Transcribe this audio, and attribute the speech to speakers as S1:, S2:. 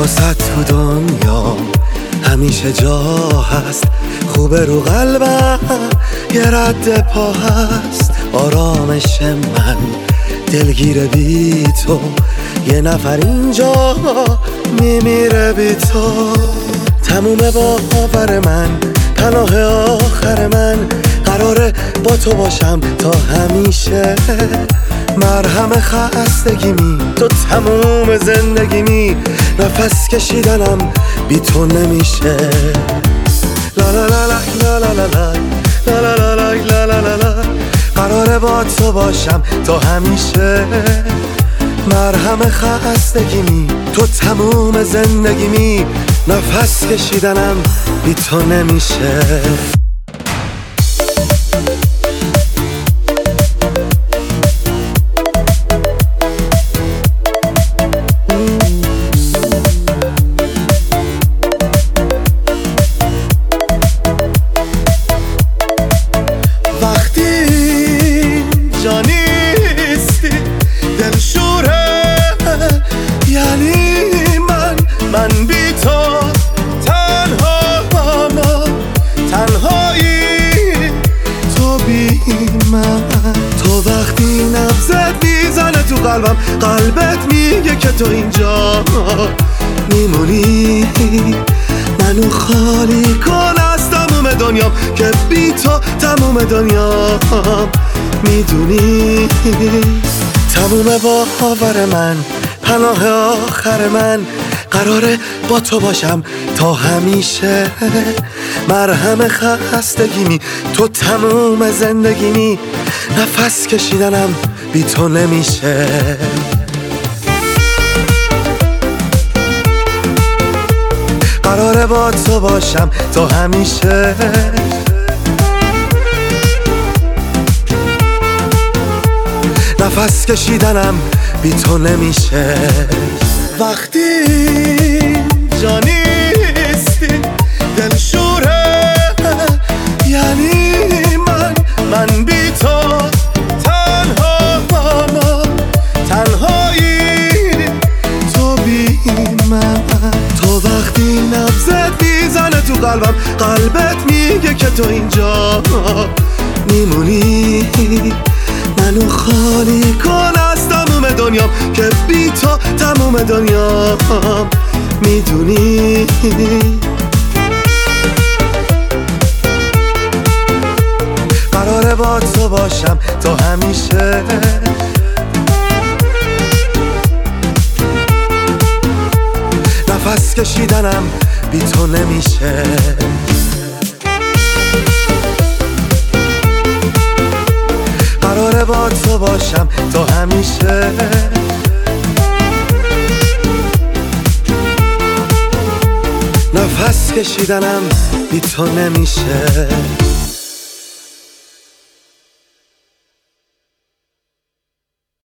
S1: واسط تو دنیا همیشه جا هست، خوبه رو قلبم یه رد پا هست. آرامش من دلگیره بی تو، یه نفر اینجا میمیره بی تو. تموم باور من، پناه آخر من، قراره با تو باشم تا همیشه. مرهم خستگیمی تو تموم زندگیمی، نفس کشیدنم بی تو نمیشه. لا لا لا لا لا لا لا لا لا لا لا لا لا لا، قراره با تو باشم تا همیشه. مرهم خستگیمی تو تموم زندگیمی، نفس کشیدنم بی تو نمیشه. من بی تو تنهایی، تو بی من. تو وقتی نبضت میزنه تو قلبم، قلبت میگه که تو اینجا میمونی. منو خالی کن از تموم دنیام، که بی تو تموم دنیام میدونی. تموم باور من، پناه آخر من، قراره با تو باشم تا همیشه. مرهم خستگیمی تو تموم زندگیمی، نفس کشیدنم بی تو نمیشه. قراره با تو باشم تا همیشه. نفس کشیدنم بی تو نمیشه. وقتی جا نیستی دلشوره، یعنی من بی تو تنهایی، تو بی من. تو وقتی نبضت میزنه تو قلبم، قلبت میگه که تو اینجا میمونی. منو خالی کن از تموم دنیام، که بی تو تموم دنیام میدونی. قراره با تو باشم تا همیشه. نفس کشیدنم بی تو نمیشه. قراره با تو باشم تا همیشه. نفس کشیدنم بی تو نمیشه.